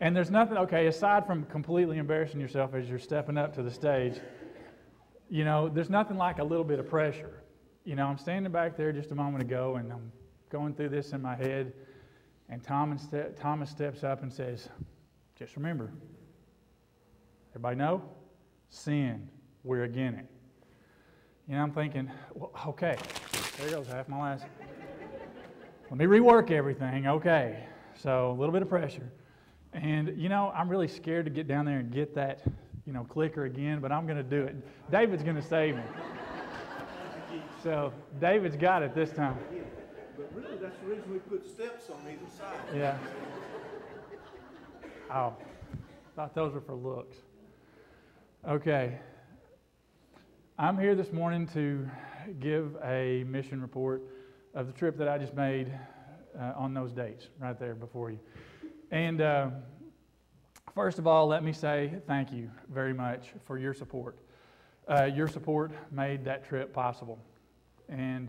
And there's nothing, okay, aside from completely embarrassing yourself as you're stepping up to the stage, you know, there's nothing like a little bit of pressure. You know, I'm standing back there just a moment ago, and I'm going through this in my head, and Thomas steps up and says, just remember, everybody know? Sin, we're again it. You know, I'm thinking, well, okay, there goes half my last. Let me rework everything, okay. So a little bit of pressure. And, you know, I'm really scared to get down there and get that, you know, clicker again, but I'm going to do it. David's going to save me. So David's got it this time. But really, that's the reason we put steps on either side. Yeah. Oh, thought those were for looks. Okay. I'm here this morning to give a mission report of the trip that I just made on those dates right there before you. And first of all, let me say thank you very much for your support. Your support made that trip possible. And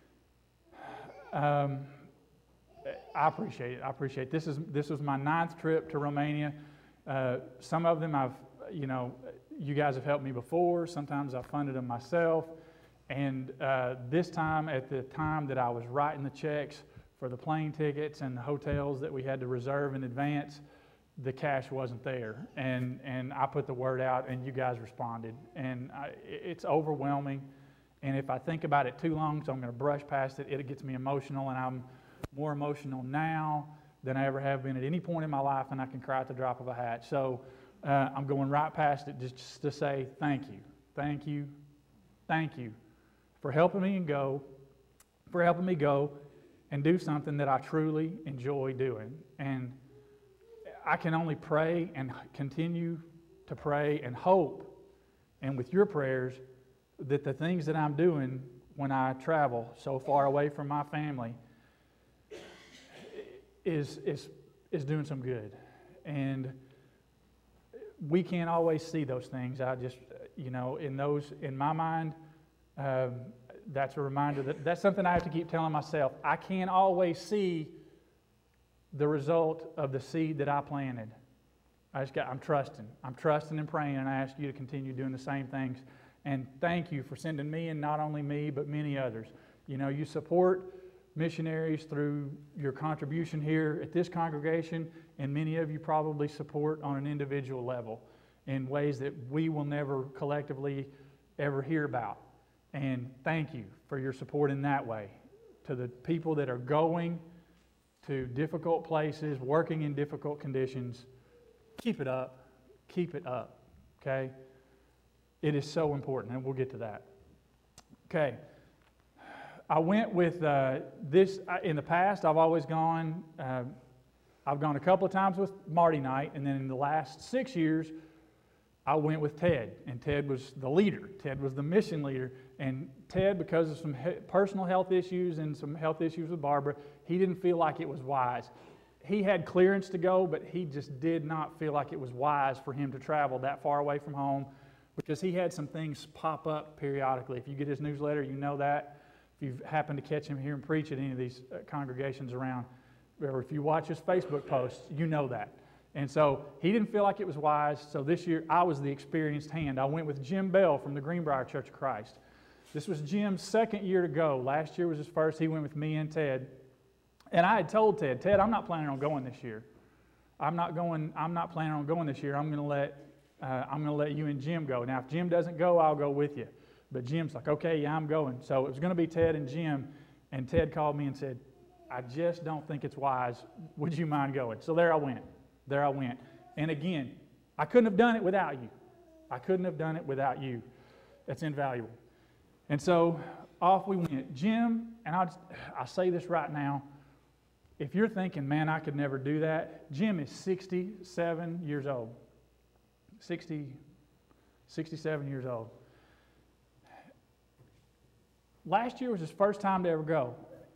I appreciate it. I appreciate it. This was my 9th trip to Romania. Some of them you guys have helped me before. Sometimes I've funded them myself. And this time, at the time that I was writing the checks for the plane tickets and the hotels that we had to reserve in advance, the cash wasn't there. And I put the word out, and you guys responded. And it's overwhelming. And if I think about it too long, so I'm going to brush past it, it gets me emotional, and I'm more emotional now than I ever have been at any point in my life, and I can cry at the drop of a hat. So I'm going right past it just to say thank you, thank you, thank you for helping me go and do something that I truly enjoy doing. And I can only pray and continue to pray and hope, and with your prayers, that the things that I'm doing when I travel so far away from my family is doing some good. And we can't always see those things. I just, you know, in my mind, that's a reminder that's something I have to keep telling myself. I can't always see the result of the seed that I planted. I'm trusting and praying, and I ask you to continue doing the same things. And thank you for sending me, and not only me, but many others. You know, you support missionaries through your contribution here at this congregation, and many of you probably support on an individual level in ways that we will never collectively ever hear about. And thank you for your support in that way. To the people that are going to difficult places, working in difficult conditions, keep it up, okay? It is so important, and we'll get to that. Okay. I went with this in the past. I've always gone. I've gone a couple of times with Marty Knight, and then in the last 6 years, I went with Ted. And Ted was the leader. Ted was the mission leader. And Ted, because of some personal health issues and some health issues with Barbara, he didn't feel like it was wise. He had clearance to go, but he just did not feel like it was wise for him to travel that far away from home, because he had some things pop up periodically. If you get his newsletter, you know that. If you've happened to catch him here and preach at any of these congregations around, or if you watch his Facebook posts, you know that. And so he didn't feel like it was wise, so this year I was the experienced hand. I went with Jim Bell from the Greenbrier Church of Christ. This was Jim's second year to go. Last year was his first. He went with me and Ted. And I had told Ted, I'm not planning on going this year. I'm not planning on going this year. I'm going to let you and Jim go. Now, if Jim doesn't go, I'll go with you. But Jim's like, okay, yeah, I'm going. So it was going to be Ted and Jim, and Ted called me and said, I just don't think it's wise. Would you mind going? So there I went. And again, I couldn't have done it without you. That's invaluable. And so off we went. Jim, and I'll say this right now, if you're thinking, man, I could never do that, Jim is 67 years old. 67 years old. Last year was his first time to ever go.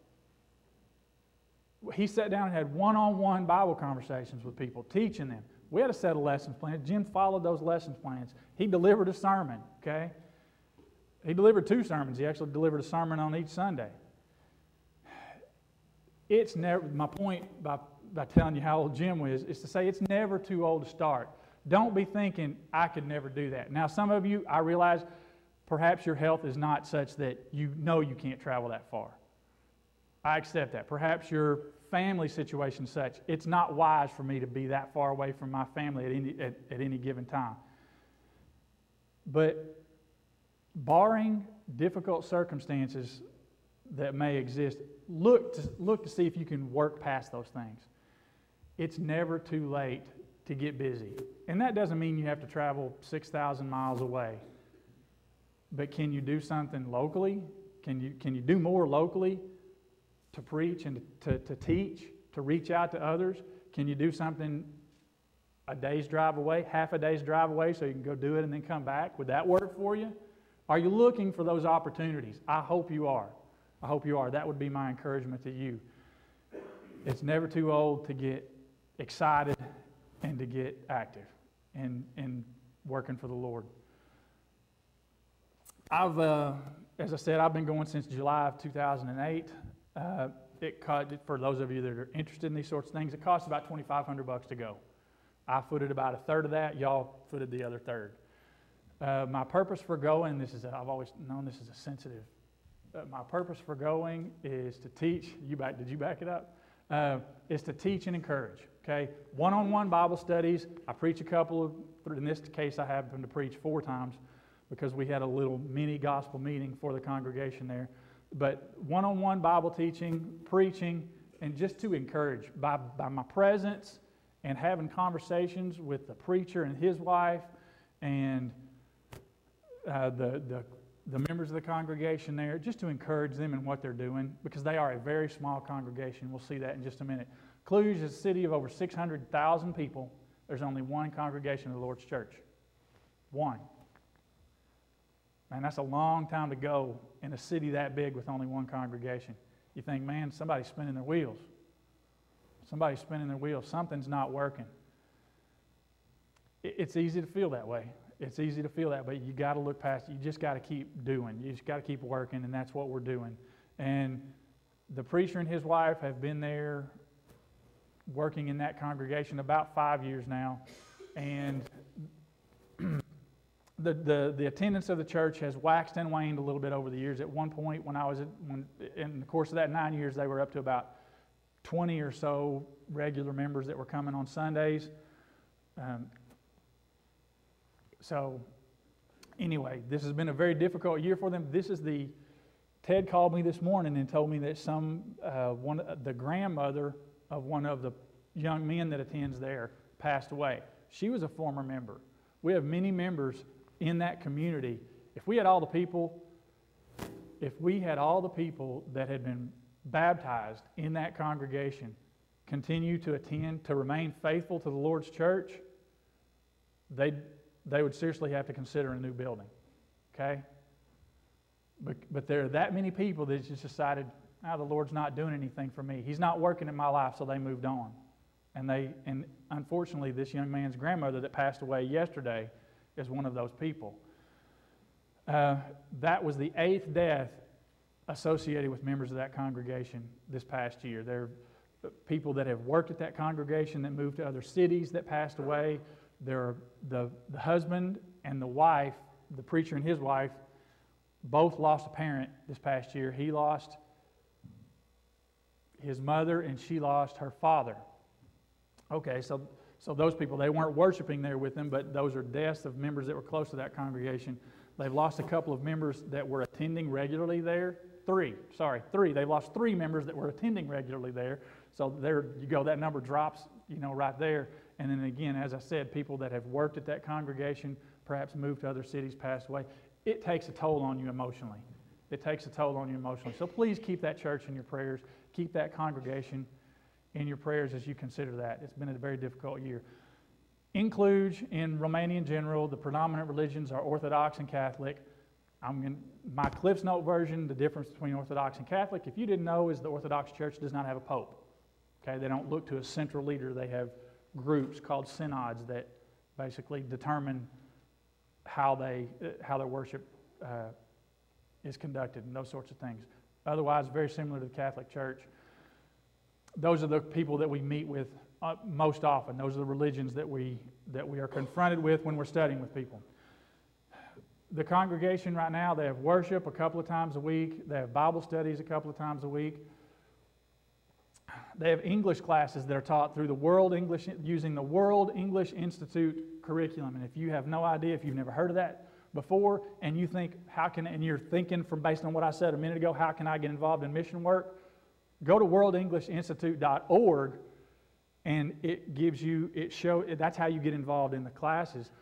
He sat down and had one-on-one Bible conversations with people, teaching them. We had a set of lessons plans. Jim followed those lessons plans. He delivered a sermon, okay? He delivered 2 sermons. He actually delivered a sermon on each Sunday. It's never, my point by by telling you how old Jim is to say it's never too old to start. Don't be thinking, I could never do that. Now, some of you, I realize perhaps your health is not such that you know you can't travel that far. I accept that. Perhaps your family situation is such, it's not wise for me to be that far away from my family at any given time. But barring difficult circumstances that may exist, look to see if you can work past those things. It's never too late to get busy. And that doesn't mean you have to travel 6,000 miles away. But can you do something locally? Can you do more locally to preach and to teach, to reach out to others? Can you do something a day's drive away, half a day's drive away, so you can go do it and then come back? Would that work for you? Are you looking for those opportunities? I hope you are. I hope you are. That would be my encouragement to you. It's never too old to get excited and to get active and working for the Lord. As I said, I've been going since July of 2008. For those of you that are interested in these sorts of things, it costs about $2,500 to go. I footed about a third of that. Y'all footed the other third. My purpose for going, I've always known this is a sensitive. My purpose for going is to teach. Did you back it up? Is to teach and encourage. Okay, one-on-one Bible studies. I preach a couple of. In this case, I happen to preach 4 times because we had a little mini gospel meeting for the congregation there. But one-on-one Bible teaching, preaching, and just to encourage by my presence and having conversations with the preacher and his wife and the members of the congregation there, just to encourage them in what they're doing, because they are a very small congregation. We'll see that in just a minute. Cluj is a city of over 600,000 people. There's only one congregation of the Lord's church. One. Man, that's a long time to go in a city that big with only one congregation. You think, man, somebody's spinning their wheels. Somebody's spinning their wheels. Something's not working. It's easy to feel that way. It's easy to feel that, but you got to look past it. You just got to keep doing. You just got to keep working, and that's what we're doing. And the preacher and his wife have been there working in that congregation about 5 years now. And the attendance of the church has waxed and waned a little bit over the years. At one point, in the course of that 9 years, they were up to about 20 or so regular members that were coming on Sundays. So anyway, this has been a very difficult year for them. Ted called me this morning and told me that the grandmother of one of the young men that attends there passed away. She was a former member. We have many members in that community. If we had all the people that had been baptized in that congregation continue to attend, to remain faithful to the Lord's church, they would seriously have to consider a new building. Okay? But there are that many people that just decided, the Lord's not doing anything for me. He's not working in my life, so they moved on. And unfortunately, this young man's grandmother that passed away yesterday is one of those people. That was the 8th death associated with members of that congregation this past year. There are people that have worked at that congregation that moved to other cities that passed away. There are the husband and the wife, the preacher and his wife, both lost a parent this past year. He lost his mother and she lost her father. Okay, so those people, they weren't worshiping there with them, but those are deaths of members that were close to that congregation. They've lost a couple of members that were attending regularly there. 3. They've lost 3 members that were attending regularly there. So there you go, that number drops, right there. And then again, as I said, people that have worked at that congregation, perhaps moved to other cities, passed away. It takes a toll on you emotionally. It takes a toll on you emotionally. So please keep that church in your prayers. Keep that congregation in your prayers as you consider that. It's been a very difficult year. In Cluj, in Romania in general, the predominant religions are Orthodox and Catholic. My Cliff's Note version, the difference between Orthodox and Catholic, if you didn't know, is the Orthodox Church does not have a pope. Okay, they don't look to a central leader. They have groups called synods that basically determine how their worship is conducted and those sorts of things. Otherwise, very similar to the Catholic Church. those are the people that we meet with most often. Those are the religions that we are confronted with when we're studying with people. The congregation right now, they have worship a couple of times a week. They have Bible studies a couple of times a week. They have English classes that are taught through using the World English Institute curriculum. And if you have no idea, if you've never heard of that before, and you think, and you're thinking based on what I said a minute ago, how can I get involved in mission work? Go to worldenglishinstitute.org, and it gives you, that's how you get involved in the classes.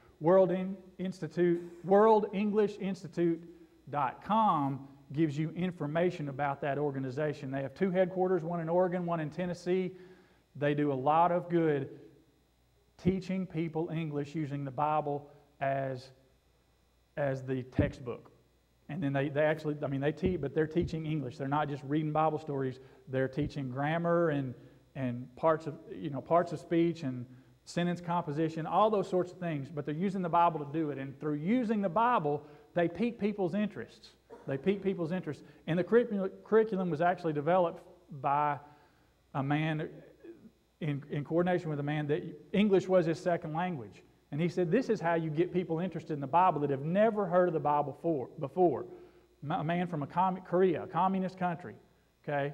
worldenglishinstitute.com gives you information about that organization. They have 2 headquarters, one in Oregon, one in Tennessee. They do a lot of good teaching people English using the Bible as the textbook. And then they actually, they teach, but they're teaching English. They're not just reading Bible stories. They're teaching grammar and parts of speech and sentence composition, all those sorts of things. But they're using the Bible to do it. And through using the Bible, they pique people's interests. And the curriculum was actually developed by a man in coordination with a man that English was his second language. And he said, this is how you get people interested in the Bible that have never heard of the Bible before. A man from Korea, a communist country, okay?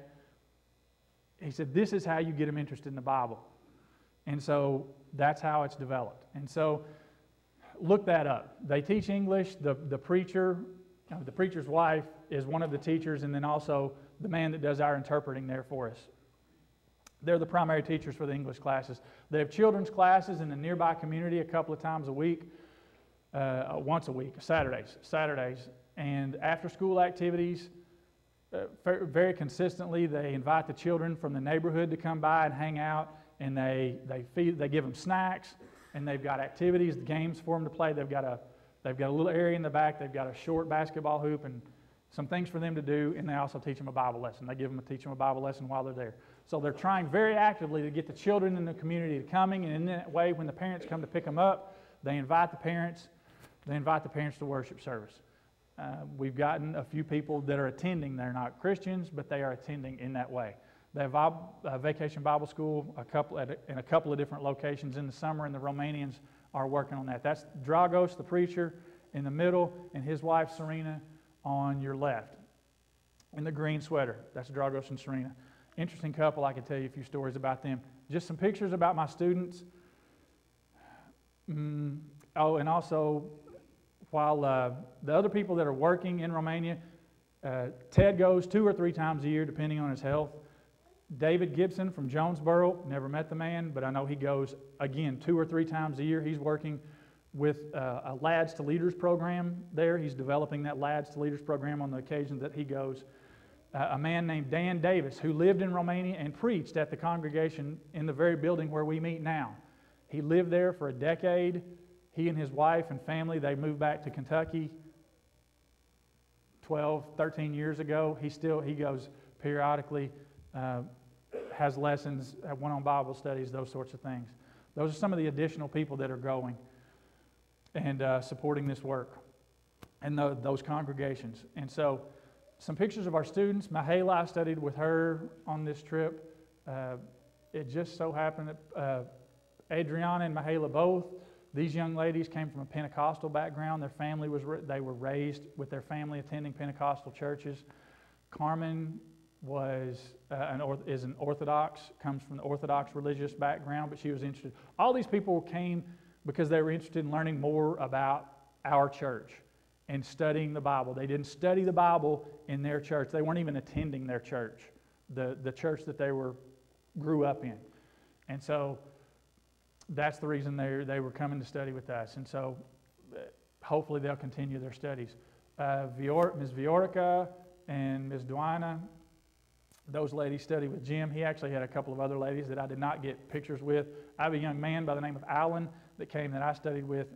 He said, this is how you get them interested in the Bible. And so that's how it's developed. And so look that up. They teach English. The preacher's wife is one of the teachers, and then also the man that does our interpreting there for us. They're the primary teachers for the English classes. They have children's classes in the nearby community a couple of times a week, once a week, Saturdays. And after-school activities, very consistently, they invite the children from the neighborhood to come by and hang out, and they give them snacks, and they've got activities, games for them to play. They've got a little area in the back. They've got a short basketball hoop and some things for them to do, and they also teach them a Bible lesson. They teach them a Bible lesson while they're there. So they're trying very actively to get the children in the community to coming, and in that way, when the parents come to pick them up, they invite the parents to worship service. We've gotten a few people that are attending. They're not Christians, but they are attending in that way. They have Vacation Bible School in a couple of different locations in the summer, and the Romanians are working on that. That's Dragos, the preacher, in the middle, and his wife, Serena, on your left. In the green sweater, that's Dragos and Serena. Interesting couple. I could tell you a few stories about them. Just some pictures about my students. And also, while the other people that are working in Romania, Ted goes 2 or 3 times a year, depending on his health. David Gibson from Jonesboro, never met the man, but I know he goes, again, 2 or 3 times a year. He's working with a Lads to Leaders program there. He's developing that Lads to Leaders program on the occasions that he goes. A man named Dan Davis, who lived in Romania and preached at the congregation in the very building where we meet now. He lived there for a decade. He and his wife and family, they moved back to Kentucky 12, 13 years ago. He goes periodically, has lessons, went on Bible studies, those sorts of things. Those are some of the additional people that are going and supporting this work and those congregations. And so some pictures of our students. Mihaela, I studied with her on this trip. It just so happened that Adriana and Mihaela both, these young ladies came from a Pentecostal background. Their family they were raised with their family attending Pentecostal churches. Carmen is an Orthodox, comes from the Orthodox religious background, but she was interested. All these people came because they were interested in learning more about our church and studying the Bible. They didn't study the Bible in their church. They weren't even attending their church, the church that they grew up in. And so that's the reason they were coming to study with us. And so hopefully they'll continue their studies. Ms. Viorica and Ms. Duana, those ladies studied with Jim. He actually had a couple of other ladies that I did not get pictures with. I have a young man by the name of Alan that I studied with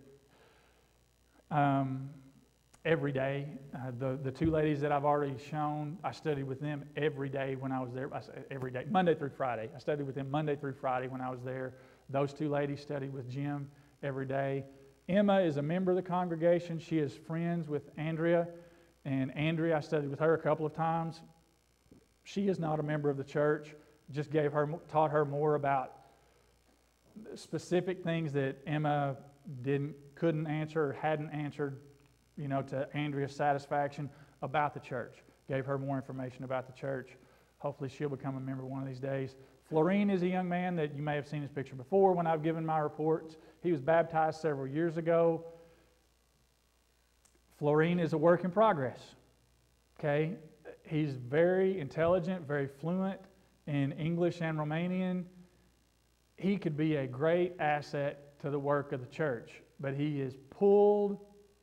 every day. The 2 ladies that I've already shown, I studied with them every day when I was there. I say every day, Monday through Friday. I studied with them Monday through Friday when I was there. Those 2 ladies studied with Jim every day. Emma is a member of the congregation. She is friends with Andrea. And Andrea, I studied with her a couple of times. She is not a member of the church, just taught her more about specific things that Emma couldn't answer or hadn't answered, to Andrea's satisfaction about the church. Gave her more information about the church. Hopefully she'll become a member one of these days. Florine is a young man that you may have seen his picture before when I've given my reports. He was baptized several years ago. Florine is a work in progress. Okay? He's very intelligent, very fluent in English and Romanian. He could be a great asset to the work of the church, but he is pulled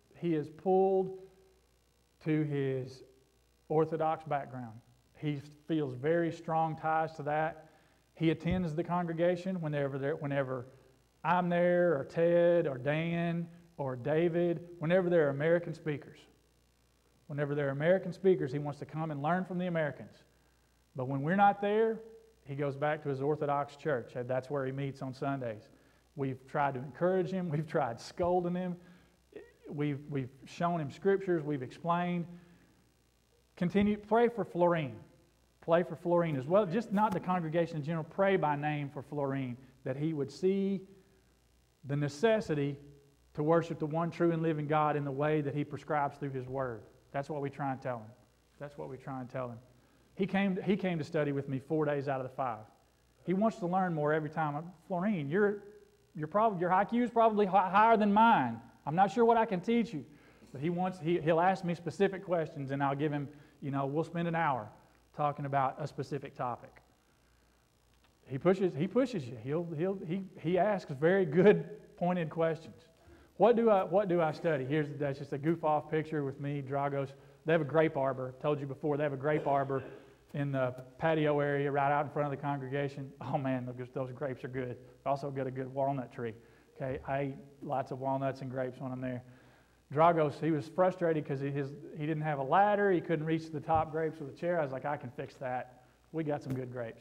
to his Orthodox background. He feels very strong ties to that. He attends the congregation whenever I'm there, or Ted, or Dan, or David, whenever there are American speakers. Whenever there are American speakers, he wants to come and learn from the Americans. But when we're not there, he goes back to his Orthodox church. That's where he meets on Sundays. We've tried to encourage him. We've tried scolding him. We've shown him scriptures. We've explained. Pray for Florine. Pray for Florine as well. Just not the congregation in general. Pray by name for Florine, that he would see the necessity to worship the one true and living God in the way that he prescribes through his word. That's what we try and tell him. That's what we try and tell him. He came to study with me 4 days out of the 5. He wants to learn more every time. Florine, your IQ is probably higher than mine. I'm not sure what I can teach you. But he'll ask me specific questions, and I'll give him, we'll spend an hour talking about a specific topic. He pushes you. He asks very good, pointed questions. What do I study? That's just a goof off picture with me, Dragos. They have a grape arbor. Told you before, they have a grape arbor in the patio area right out in front of the congregation. Oh man, those grapes are good. Also got a good walnut tree. Okay, I eat lots of walnuts and grapes when I'm there. Dragos, he was frustrated because he didn't have a ladder. He couldn't reach the top grapes with a chair. I was like, I can fix that. We got some good grapes.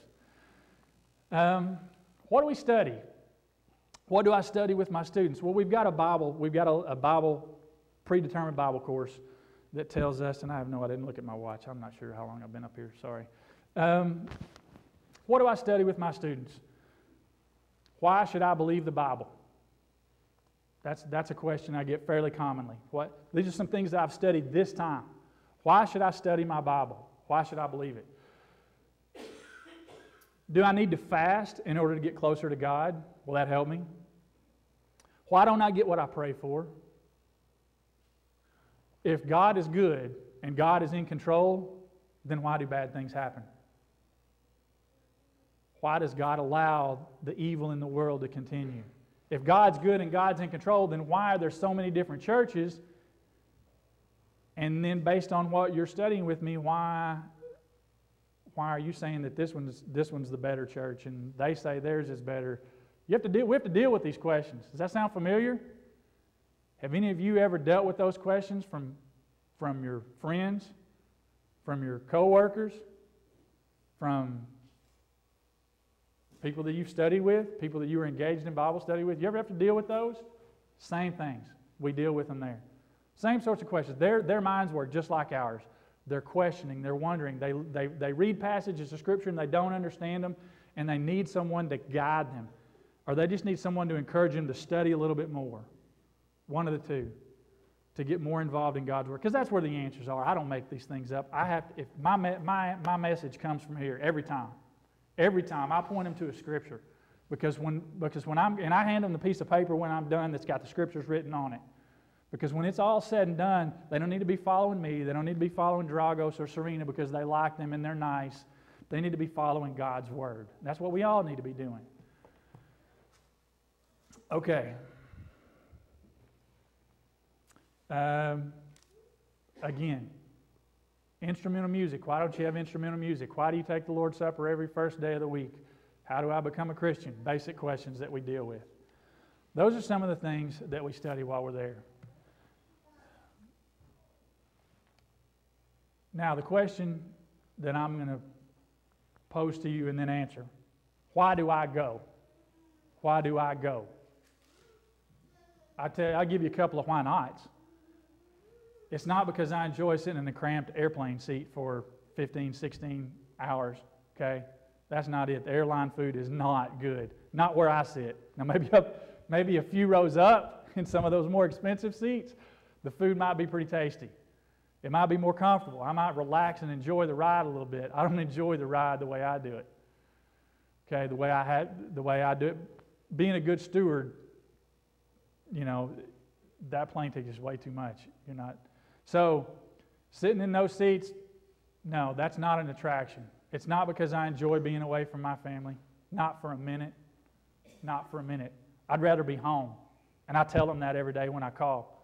What do we study? What do I study with my students? Well, we've got a Bible. We've got a Bible, predetermined Bible course that tells us, and I didn't look at my watch. I'm not sure how long I've been up here. Sorry. What do I study with my students? Why should I believe the Bible? That's a question I get fairly commonly. These are some things that I've studied this time. Why should I study my Bible? Why should I believe it? Do I need to fast in order to get closer to God? Will that help me? Why don't I get what I pray for? If God is good and God is in control, then why do bad things happen? Why does God allow the evil in the world to continue? If God's good and God's in control, then why are there so many different churches? And then based on what you're studying with me, why are you saying that this one's the better church and they say theirs is better? We have to deal with these questions. Does that sound familiar? Have any of you ever dealt with those questions from your friends, from your coworkers, from people that you've studied with, people that you were engaged in Bible study with? You ever have to deal with those? Same things. We deal with them there. Same sorts of questions. Their minds work just like ours. They're questioning, they're wondering. They read passages of Scripture and they don't understand them, and they need someone to guide them. Or they just need someone to encourage them to study a little bit more. One of the two. To get more involved in God's Word. Because that's where the answers are. I don't make these things up. If my message comes from here every time. Every time I point them to a Scripture. Because when I hand them the piece of paper when I'm done that's got the Scriptures written on it. Because when it's all said and done, they don't need to be following me. They don't need to be following Dragos or Serena because they like them and they're nice. They need to be following God's Word. That's what we all need to be doing. Okay. Again, instrumental music. Why don't you have instrumental music? Why do you take the Lord's Supper every first day of the week? How do I become a Christian? Basic questions that we deal with. Those are some of the things that we study while we're there. Now, the question that I'm going to pose to you and then answer. Why do I go? Why do I go? I'll give you a couple of why nots. It's not because I enjoy sitting in a cramped airplane seat for 15, 16 hours, okay? That's not it. The airline food is not good. Not where I sit. Now maybe a few rows up in some of those more expensive seats, the food might be pretty tasty. It might be more comfortable. I might relax and enjoy the ride a little bit. I don't enjoy the ride the way I do it. Okay, the way I do it. Being a good steward, that plane ticket is way too much. You're not. So, sitting in those seats, no, that's not an attraction. It's not because I enjoy being away from my family. Not for a minute. Not for a minute. I'd rather be home. And I tell them that every day when I call.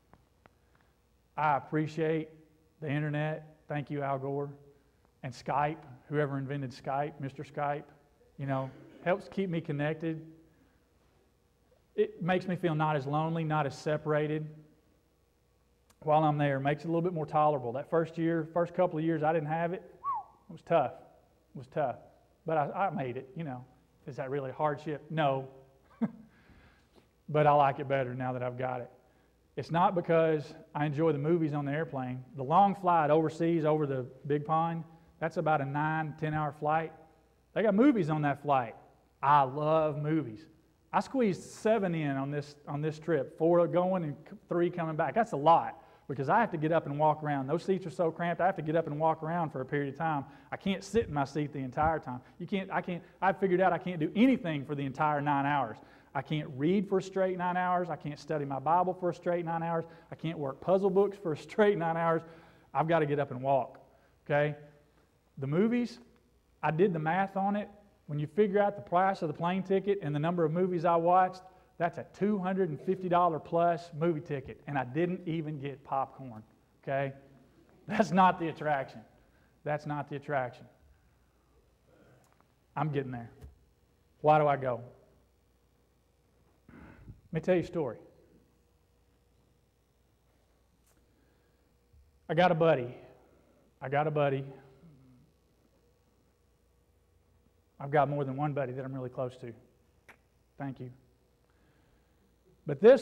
I appreciate the internet. Thank you, Al Gore. And Skype, whoever invented Skype, Mr. Skype, helps keep me connected. It makes me feel not as lonely, not as separated while I'm there. Makes it a little bit more tolerable. That first couple of years I didn't have it. It was tough. It was tough. But I made it, Is that really a hardship? No. But I like it better now that I've got it. It's not because I enjoy the movies on the airplane. The long flight overseas over the big pond, that's about a 9-10 hour flight. They got movies on that flight. I love movies. I squeezed 7 in on this trip, 4 going and 3 coming back. That's a lot because I have to get up and walk around. Those seats are so cramped, I have to get up and walk around for a period of time. I can't sit in my seat the entire time. I've figured out I can't do anything for the entire 9 hours. I can't read for a straight 9 hours. I can't study my Bible for a straight 9 hours. I can't work puzzle books for a straight 9 hours. I've got to get up and walk, okay? The movies, I did the math on it. When you figure out the price of the plane ticket and the number of movies I watched, that's a $250 plus movie ticket, and I didn't even get popcorn, okay? That's not the attraction. That's not the attraction. I'm getting there. Why do I go? Let me tell you a story. I got a buddy. I've got more than one buddy that I'm really close to. Thank you. But this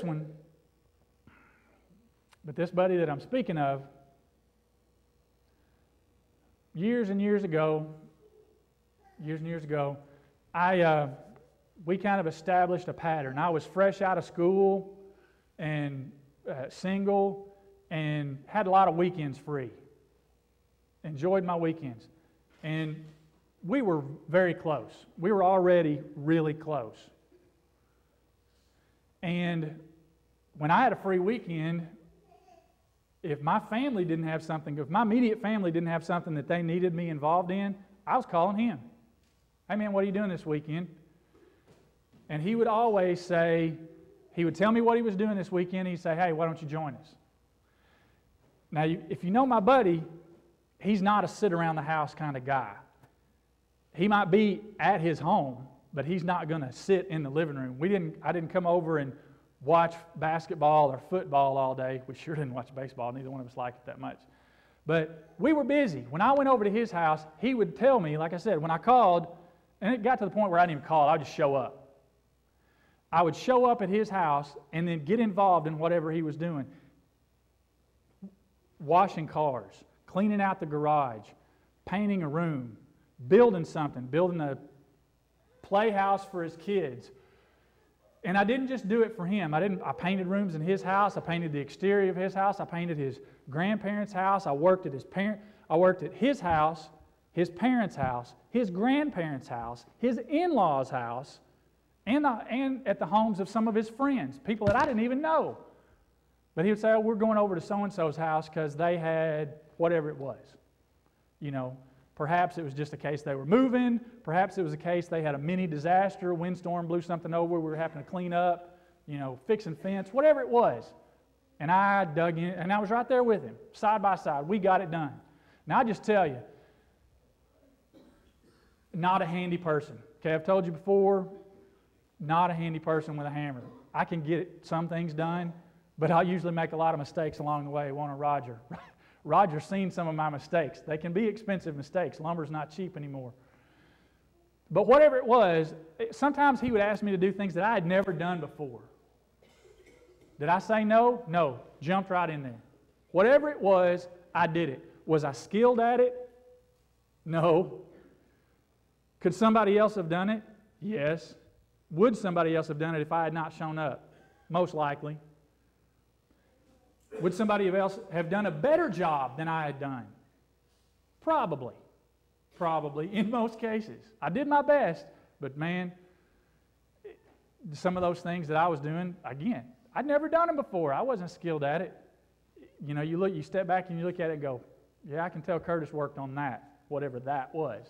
buddy that I'm speaking of, years and years ago, we kind of established a pattern. I was fresh out of school and single and had a lot of weekends free. Enjoyed my weekends. And we were very close. We were already really close. And when I had a free weekend, if my immediate family didn't have something that they needed me involved in, I was calling him. Hey man, what are you doing this weekend? And he would always say, he would tell me what he was doing this weekend. He'd say, hey, why don't you join us? Now, if you know my buddy, he's not a sit around the house kind of guy. He might be at his home, but he's not going to sit in the living room. I didn't come over and watch basketball or football all day. We sure didn't watch baseball. Neither one of us liked it that much. But we were busy. When I went over to his house, he would tell me, like I said, when I called, and it got to the point where I didn't even call, I would just show up. I would show up at his house and then get involved in whatever he was doing. Washing cars, cleaning out the garage, painting a room, building something, building a playhouse for his kids. And I didn't just do it for him. I painted rooms in his house. I painted the exterior of his house. I painted his grandparents' house. I worked at his house, his parents' house, his grandparents' house, his in-laws' house, and at the homes of some of his friends, people that I didn't even know. But he would say, oh, we're going over to so-and-so's house because they had whatever it was. Perhaps it was just a case they were moving. Perhaps it was a case they had a mini disaster, a windstorm blew something over, we were having to clean up, fixing fence, whatever it was. And I dug in, and I was right there with him, side by side. We got it done. Now, I just tell you, not a handy person. Okay, I've told you before, not a handy person with a hammer. I can get some things done, but I'll usually make a lot of mistakes along the way. Won't Roger? Roger's seen some of my mistakes. They can be expensive mistakes. Lumber's not cheap anymore. But whatever it was, sometimes he would ask me to do things that I had never done before. Did I say no? No. Jumped right in there. Whatever it was, I did it. Was I skilled at it? No. Could somebody else have done it? Yes. Would somebody else have done it if I had not shown up? Most likely. Would somebody else have done a better job than I had done? Probably. Probably, in most cases. I did my best, but man, some of those things that I was doing, again, I'd never done them before. I wasn't skilled at it. You know, you step back and you look at it and go, yeah, I can tell Curtis worked on that, whatever that was.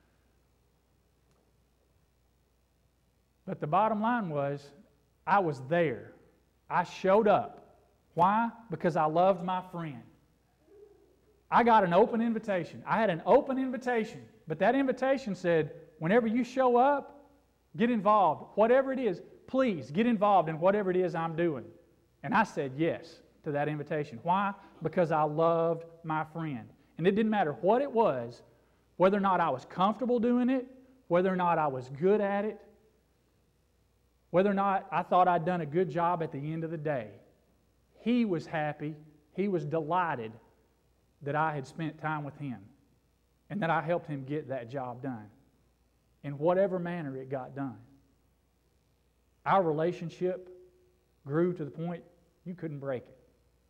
But the bottom line was, I was there. I showed up. Why? Because I loved my friend. I got an open invitation. I had an open invitation, but that invitation said, whenever you show up, get involved. Whatever it is, please get involved in whatever it is I'm doing. And I said yes to that invitation. Why? Because I loved my friend. And it didn't matter what it was, whether or not I was comfortable doing it, whether or not I was good at it, whether or not I thought I'd done a good job at the end of the day. He was happy. He was delighted that I had spent time with him and that I helped him get that job done in whatever manner it got done. Our relationship grew to the point you couldn't break it.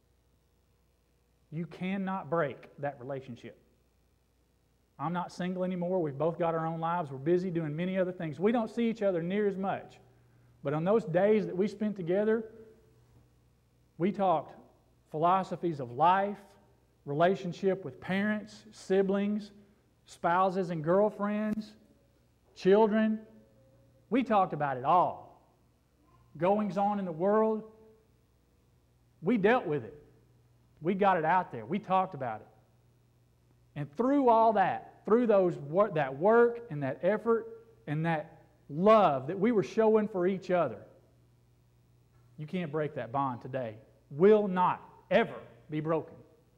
You cannot break that relationship. I'm not single anymore. We've both got our own lives. We're busy doing many other things. We don't see each other near as much. But on those days that we spent together, we talked philosophies of life, relationship with parents, siblings, spouses and girlfriends, children. We talked about it all. Goings on in the world. We dealt with it. We got it out there. We talked about it. And through all that, through that work and that effort and that love that we were showing for each other, you can't break that bond today. Will not ever be broken.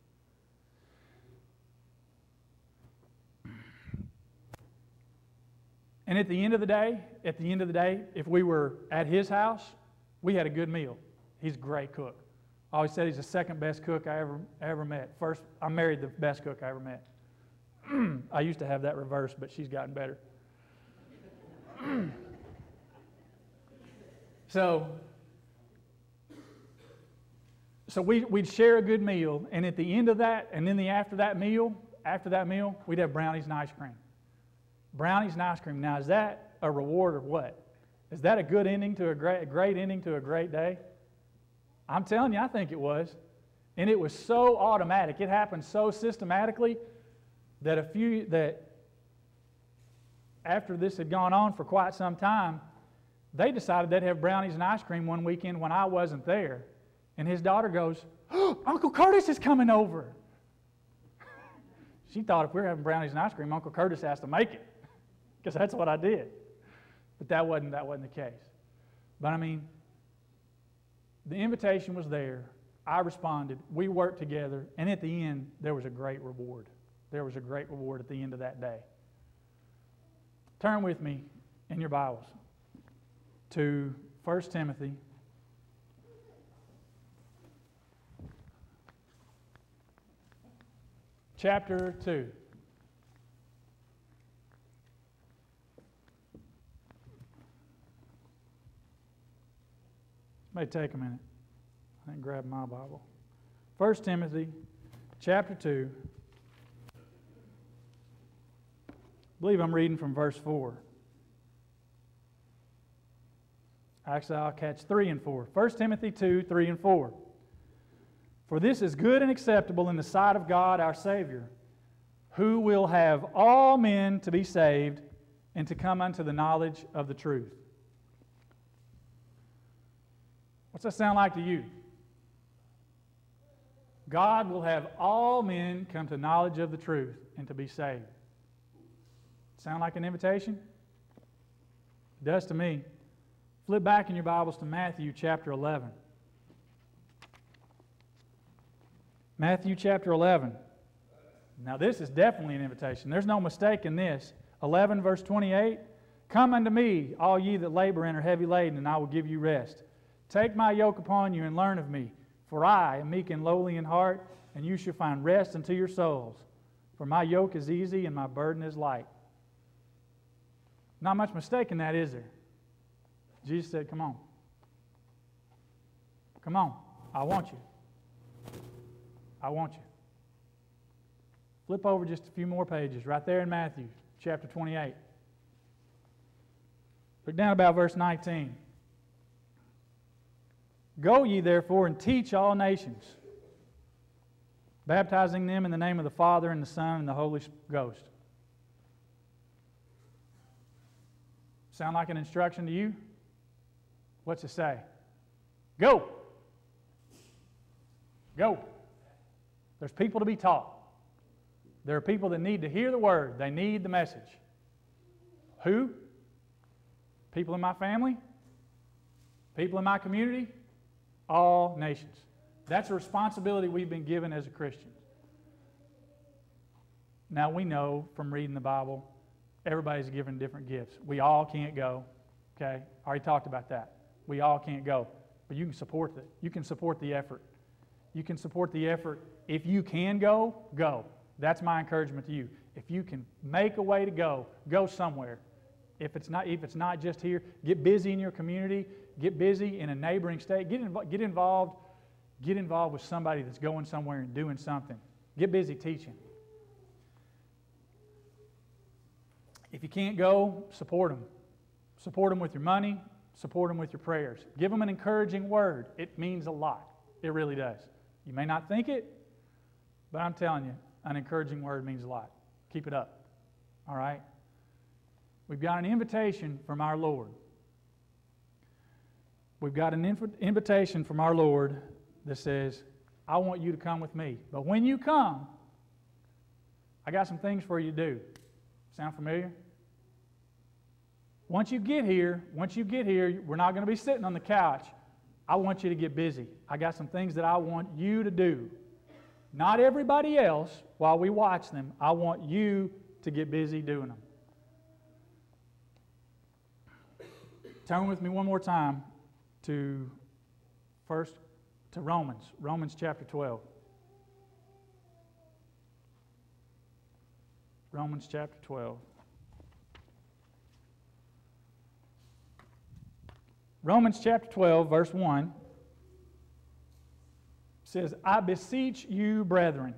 And at the end of the day, if we were at his house, we had a good meal. He's a great cook. I always said he's the second best cook I ever met. First, I married the best cook I ever met. I used to have that reversed, but she's gotten better. So we'd share a good meal, and at the end of that, and then after that meal, we'd have brownies and ice cream. Brownies and ice cream. Now, is that a reward or what? Is that a good ending to a great ending to a great day? I'm telling you, I think it was. And it was so automatic. It happened so systematically that after this had gone on for quite some time, they decided they'd have brownies and ice cream one weekend when I wasn't there. And his daughter goes, "Oh, Uncle Curtis is coming over." She thought if we were having brownies and ice cream, Uncle Curtis has to make it, because that's what I did. But that wasn't the case. But I mean, the invitation was there. I responded. We worked together. And at the end, there was a great reward. There was a great reward at the end of that day. Turn with me in your Bibles to 1 Timothy chapter 2. May take a minute. I can grab my Bible. 1 Timothy chapter 2. I believe I'm reading from verse 4. Actually, I'll catch 3 and 4. 1 Timothy 2, 3 and 4. For this is good and acceptable in the sight of God our Savior, who will have all men to be saved and to come unto the knowledge of the truth. What's that sound like to you? God will have all men come to knowledge of the truth and to be saved. Sound like an invitation? It does to me. Flip back in your Bibles to Matthew chapter 11. Matthew chapter 11. Now this is definitely an invitation. There's no mistake in this. 11 verse 28. Come unto me, all ye that labor and are heavy laden, and I will give you rest. Take my yoke upon you and learn of me, for I am meek and lowly in heart, and you shall find rest unto your souls. For my yoke is easy and my burden is light. Not much mistake in that, is there? Jesus said, come on. Come on. I want you. I want you. Flip over just a few more pages, right there in Matthew chapter 28. Look down about verse 19. Go ye therefore and teach all nations, baptizing them in the name of the Father and the Son and the Holy Ghost. Sound like an instruction to you? What's it say? Go. Go. There's people to be taught. There are people that need to hear the word. They need the message. Who? People in my family? People in my community? All nations. That's a responsibility we've been given as a Christian. Now we know from reading the Bible, everybody's given different gifts. We all can't go. Okay? I already talked about that. We all can't go. But you can support it. You can support the effort. You can support the effort. If you can go, go. That's my encouragement to you. If you can make a way to go, go somewhere. If it's not just here, get busy in your community. Get busy in a neighboring state. Get involved. Get involved with somebody that's going somewhere and doing something. Get busy teaching. If you can't go, support them. Support them with your money. Support them with your prayers. Give them an encouraging word. It means a lot. It really does. You may not think it, but I'm telling you, an encouraging word means a lot. Keep it up. All right? We've got an invitation from our Lord. We've got an invitation from our Lord that says, I want you to come with me. But when you come, I got some things for you to do. Sound familiar? Once you get here, we're not going to be sitting on the couch. I want you to get busy. I got some things that I want you to do. Not everybody else while we watch them. I want you to get busy doing them. Turn with me one more time to Romans chapter 12. Romans chapter 12. Romans chapter 12, verse 1 says, I beseech you, brethren.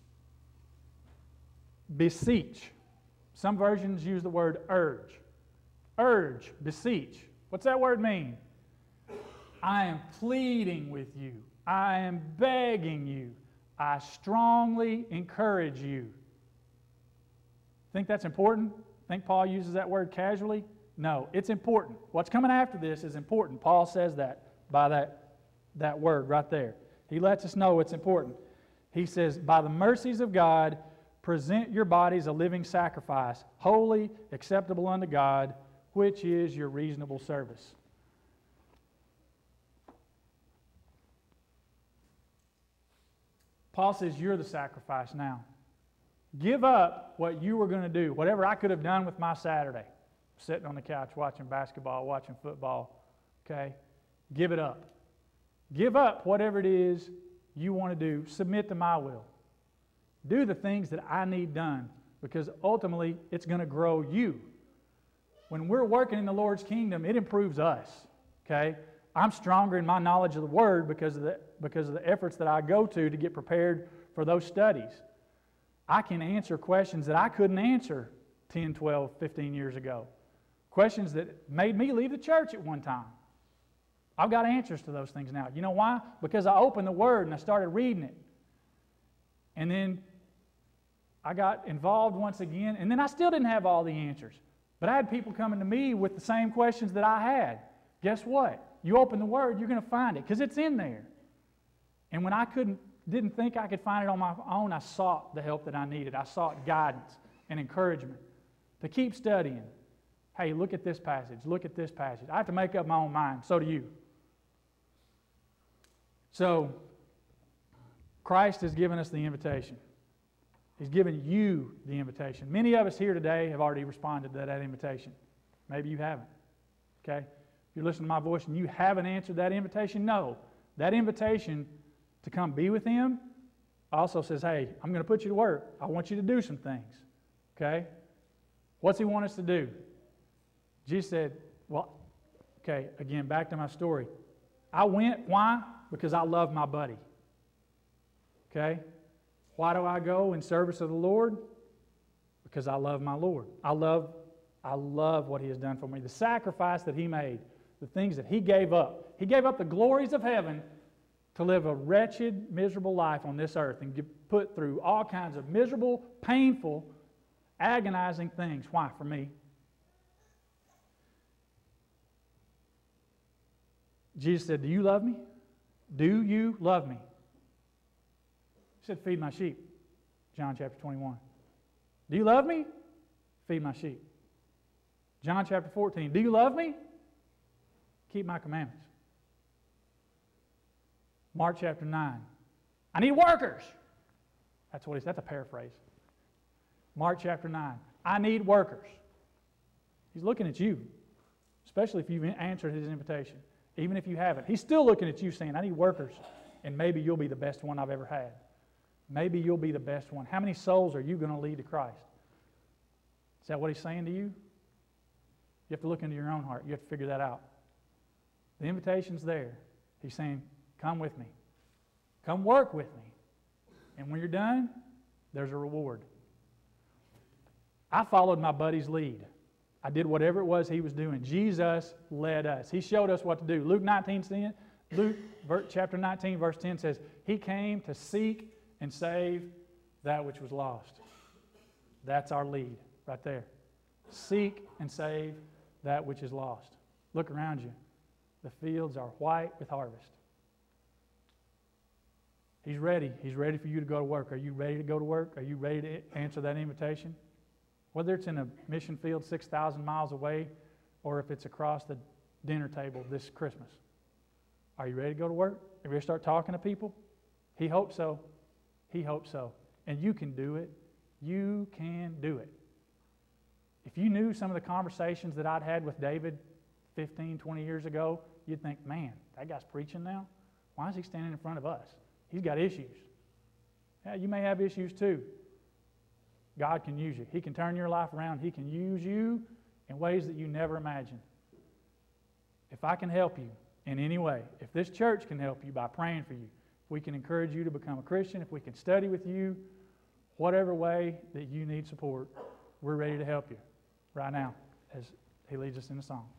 Beseech. Some versions use the word urge. Urge, beseech. What's that word mean? I am pleading with you. I am begging you. I strongly encourage you. Think that's important? Think Paul uses that word casually? No, it's important. What's coming after this is important. Paul says that by that word right there. He lets us know it's important. He says, by the mercies of God, present your bodies a living sacrifice, holy, acceptable unto God, which is your reasonable service. Paul says, you're the sacrifice now. Give up what you were going to do, whatever I could have done with my Saturday, sitting on the couch watching basketball, watching football, okay? Give it up. Give up whatever it is you want to do. Submit to my will. Do the things that I need done, because ultimately it's going to grow you. When we're working in the Lord's kingdom, it improves us, okay? I'm stronger in my knowledge of the Word because of the efforts that I go to get prepared for those studies. I can answer questions that I couldn't answer 10, 12, 15 years ago. Questions that made me leave the church at one time. I've got answers to those things now. You know why? Because I opened the Word and I started reading it. And then I got involved once again, and then I still didn't have all the answers. But I had people coming to me with the same questions that I had. Guess what? You open the Word, you're going to find it, because it's in there. And when I didn't think I could find it on my own, I sought the help that I needed. I sought guidance and encouragement to keep studying. Hey, look at this passage. Look at this passage. I have to make up my own mind. So do you. So, Christ has given us the invitation. He's given you the invitation. Many of us here today have already responded to that invitation. Maybe you haven't. Okay? If you're listening to my voice and you haven't answered that invitation, no. That invitation to come be with Him also says, hey, I'm going to put you to work. I want you to do some things. Okay? What's He want us to do? Jesus said, well, okay, again, back to my story. I went, why? Because I love my buddy. Okay? Why do I go in service of the Lord? Because I love my Lord. I love what He has done for me. The sacrifice that He made, the things that He gave up. He gave up the glories of heaven to live a wretched, miserable life on this earth and get put through all kinds of miserable, painful, agonizing things. Why? For me. Jesus said, do you love me? Do you love me? He said, feed my sheep. John chapter 21. Do you love me? Feed my sheep. John chapter 14. Do you love me? Keep my commandments. Mark chapter 9. I need workers. That's a paraphrase. Mark chapter 9. I need workers. He's looking at you, especially if you've answered His invitation. Even if you haven't, He's still looking at you saying, I need workers, and maybe you'll be the best one I've ever had. Maybe you'll be the best one. How many souls are you going to lead to Christ? Is that what He's saying to you? You have to look into your own heart. You have to figure that out. The invitation's there. He's saying, come with me. Come work with me. And when you're done, there's a reward. I followed my buddy's lead. I did whatever it was he was doing. Jesus led us. He showed us what to do. Luke chapter 19, verse 10 says, He came to seek and save that which was lost. That's our lead right there. Seek and save that which is lost. Look around you. The fields are white with harvest. He's ready. He's ready for you to go to work. Are you ready to go to work? Are you ready to answer that invitation? Whether it's in a mission field 6,000 miles away or if it's across the dinner table this Christmas. Are you ready to go to work? Are you ready to start talking to people? He hopes so. He hopes so. And you can do it. You can do it. If you knew some of the conversations that I'd had with David 15, 20 years ago, you'd think, man, that guy's preaching now? Why is he standing in front of us? He's got issues. Yeah, you may have issues too. God can use you. He can turn your life around. He can use you in ways that you never imagined. If I can help you in any way, if this church can help you by praying for you, if we can encourage you to become a Christian, if we can study with you, whatever way that you need support, we're ready to help you right now as he leads us in the song.